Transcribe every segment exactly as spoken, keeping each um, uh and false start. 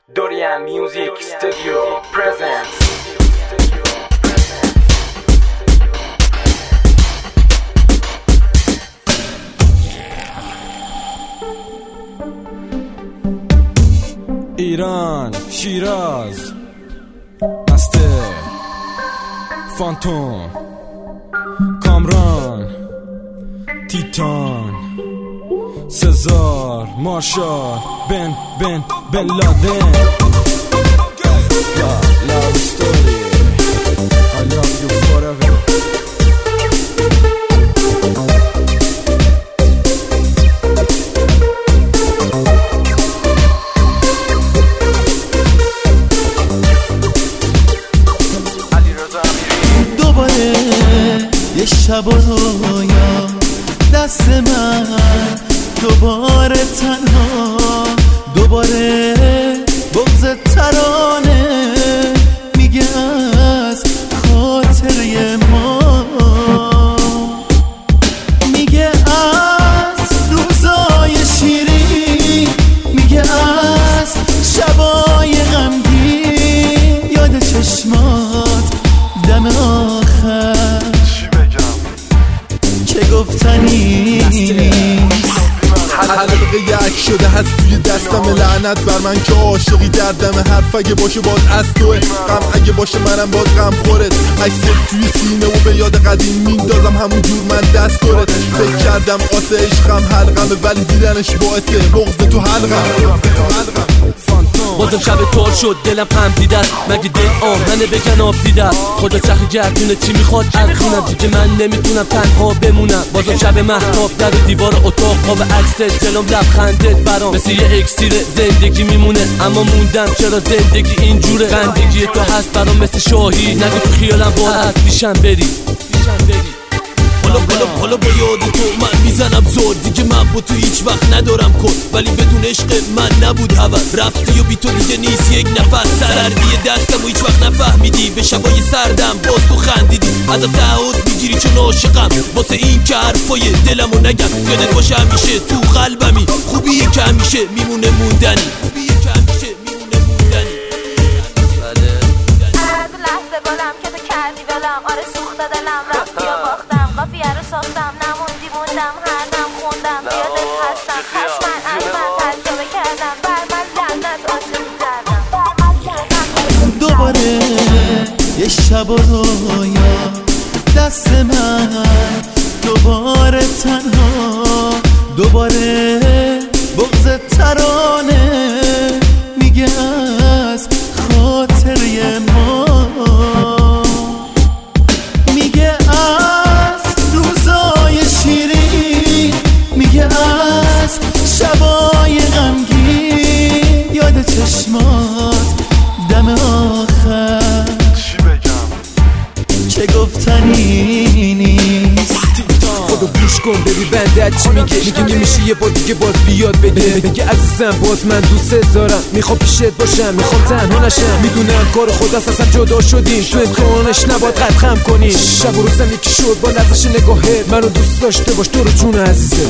Dorian Music Studio presents ایران، شیراز، بسته، فانتوم، کامران، تیتان، سزار، مارشال، بن بن بن لادن. Love story, I love you forever. دوباره یه شب و رویا دست من، دوباره تنها، دوباره بغض ترانه میگه از خاطره ما، میگه از روزای شیرین، میگه از شبای غمگین، یاد چشمات دم آخر چی بگم که گفتنی حلقه یک شده هست توی دستم، لعنت بر من که عاشقی دردمه. حرف اگه باشه باز از توه، غم اگه باشه منم باز غم خورت. عکست توی سینه و به یاد قدیم میندازم همون جور من دست دارت. فکر کردم آسه عشقم حلقمه، ولی دیدنش باعثه بغض تو حلقم. بازم شب تار شد، دلم غم دیده است، مگه دل آهنه بگن آب دیده است. خدا چرخی گردونه چی میخواد از خونم، دیگه من نمیتونم تنها بمونم. بازم شب مهتاب، در و دیوار اتاق، خواب عکست جلوم، لبخندت برام مثل یه اکسیر زندگی میمونه. اما موندم چرا زندگی اینجوره، خندگی تو هست برام مثل شاهی. نگو تو خیالم بار از پیشم بری حالا بالا بالا با یاد تو من میزنم زور، دیگه من با تو هیچ وقت ندارم کن، ولی بدون عشق من نبود هوس. رفتی و بی تو دیگه نیست یک نفس، سردی دستم و هیچ وقت نفهمیدی. به شبای سردم باز تو خندیدی، ازم تعهد میگیری چون عاشقم، واسه این که حرفای دلمو نگم. یادت باشه همیشه تو قلبمی، خوبیه که همیشه میمونه موندنی، خوبیه که همیشه میمونه موندنی. بله از لحظه بالم که تو کردی ولم، آره سوخت دلم رفتی و باختم، قافیه رو ساختم نموندی موندم، هر دم خوندم بیادت هستم، پس من از من تجربه کردم، بر من لعنت عاشقی کردم. دوباره یه شب و رویا دست من، دوباره تنها، دوباره بغض ترانه میگه از خاطره ما، میگه از روزای شیرین، میگه از شبای غمگین، یاد چشمات دم آخر چی بگم که گفتنی نیست. خودو گوش کن ببین بندت چی میگه، میگه نمیشه یه بار دیگه باز بیاد بگه، بگه عزیزم باز من دوست دارم، میخوام پیشت باشم، میخوام تنها نشم، میدونم کار خودت اصلا جدا شدیم، تو امتحانش نباید قد خم کنی. شب و روزم یکی شد با نظرش نگاهت، منو دوست داشته باش تو رو جون عزیزه.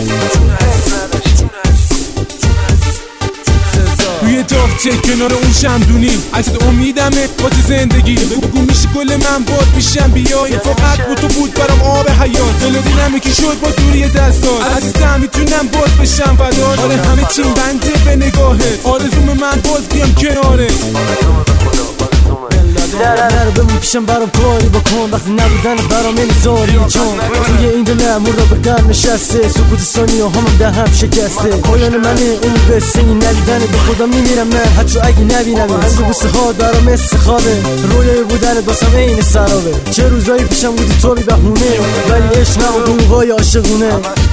روی تاقچه کنار اون شمدونی، عکس امیدمه واسه زندگی، بگو میشه گل من باد پیشم بیای، فقط با تو بود برام آب حیات، دل دلم یکی شد با دوری دستات، عزیزم میتونم باز بشم فدات، آره همه چیم بنده به نگاهت، آرزوم من باز بیام کنارت. نرو بمون پیشم برام کاری بکن، وقتی نبودن برام نمیذاری چون توی این دلم مرا به قلب نشسته، سکوت ثانیه همم در هم شکسته، پایان منه اون قصه این ندیدنه، به خدا میمیرم من حتی اگه نبینم، از بوسه ها برام مثل خوابه، رویای بودن باسم این سرابه، چه روزایی پیشم بودی تو بی بهونه، ولی عشق نبود موقعای عاشقونه.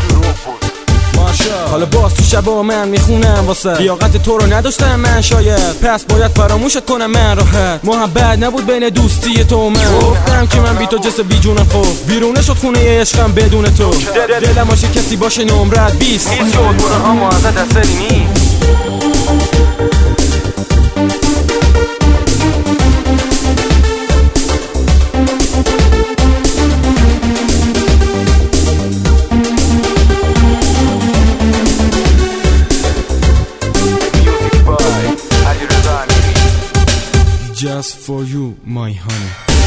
حالا باز تو شبا من میخونم واسه لیاقت تو رو نداشتم من شاید، پس باید فراموشت کنم من راحت، محبت نبود بین دوستی تو و من، گفتم که من بی تو جس بی جونم، خب بیرونه شد خونه عشقم بدون تو، دلم باشه کسی باشه نمرت بیست هیچ شد برو اما ازت اثری نیست. Music by Ali Reza. just for you my honey.